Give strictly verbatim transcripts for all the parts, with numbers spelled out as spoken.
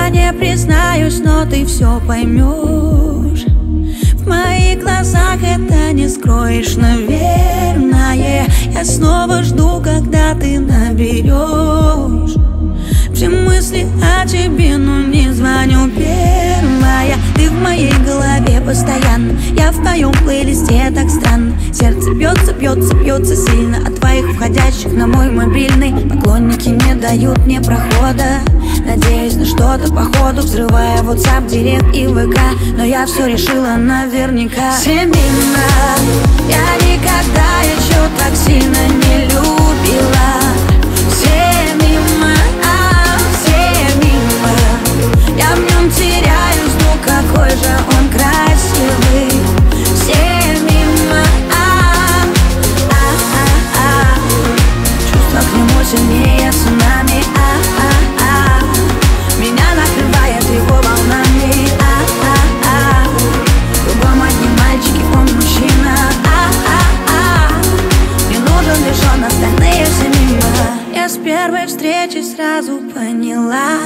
Я не признаюсь, но ты все поймешь. В моих глазах это не скроешь, наверное. Я снова жду, когда ты наберешь. Все мысли о тебе, но не звоню первая. Ты в моей голове постоянно, я в твоем плейлисте, так странно. Сердце бьется, бьется, бьется сильно от твоих входящих на мой мобильный. Поклонники не дают мне прохода, надеюсь на что-то по ходу, взрывая WhatsApp, Директ и ВК. Но я все решила наверняка. Все мимо, я никогда еще так сильно не любила. Все мимо, а, все мимо. Я в нем теряюсь, ну какой же он красивый. Все мимо, а, а, а, а. Чувства к нему сильнее цунами, а, а, а. Меня накрывает его волнами, а, а, а. Кругом одни мальчики, он мужчина, а, а, а. Мне нужен лишь он, остальные все мимо. Я с первой встречи сразу поняла,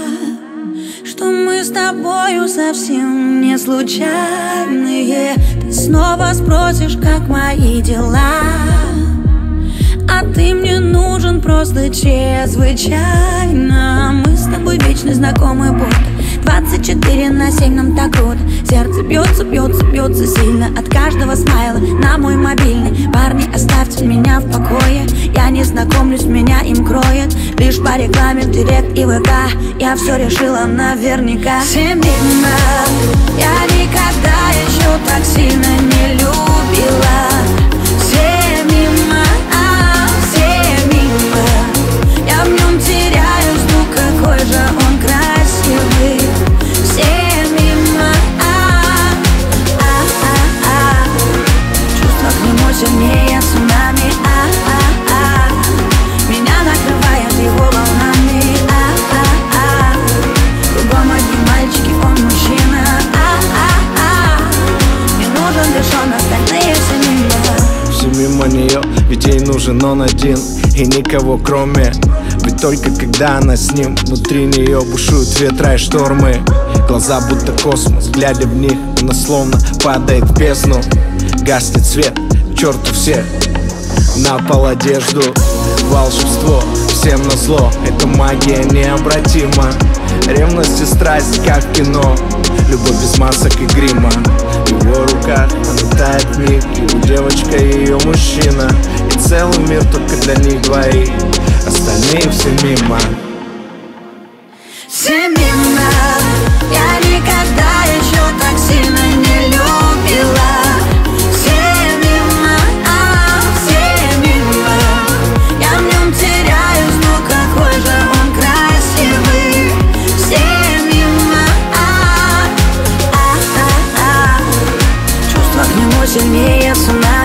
что мы с тобою совсем не случайные. Ты снова спросишь, как мои дела, а ты мне нужен просто чрезвычайно. Мы с тобой вечно знакомы, будто двадцать четыре на семь, нам так круто. Сердце бьется, бьется, бьется сильно от каждого смайла на мой мобильный. Парни, оставьте меня в покое, я не знакомлюсь, меня им кроет лишь по рекламе в Директ и ВК. Я все решила наверняка. Все мимо, я никогда еще так сильно не любила. Все мимо, а, все мимо. Я в нем теряюсь, ну какой же он красивый. Все мимо, а, а, а, а. Чувства к нему сильнее цунами, а, а, а. Меня накрывает его волнами, а, а, а. Кругом одни мальчики, он мужчина, а, а, а. Мне нужен лишь он, остальные все мимо. Все мимо нее, ведь ей нужен он один и никого кроме. Ведь только когда она с ним, внутри нее бушуют ветра и штормы. Глаза будто космос, глядя в них, она словно падает в бездну. Гаснет свет, к черту всех, на пол одежду. Волшебство, всем назло, эта магия необратима. Ревность и страсть, как в кино, любовь без масок и грима. В его руках она тает миг, его девочка и ее мужчина. И целый мир только для них двоих, остальные все мимо. Все мимо, я никогда еще так сильно не любила. Все мимо, а, все мимо. Я в нем теряюсь, ну какой же он красивый. Все мимо, а, а, а, а. Чувства к нему сильнее цунами.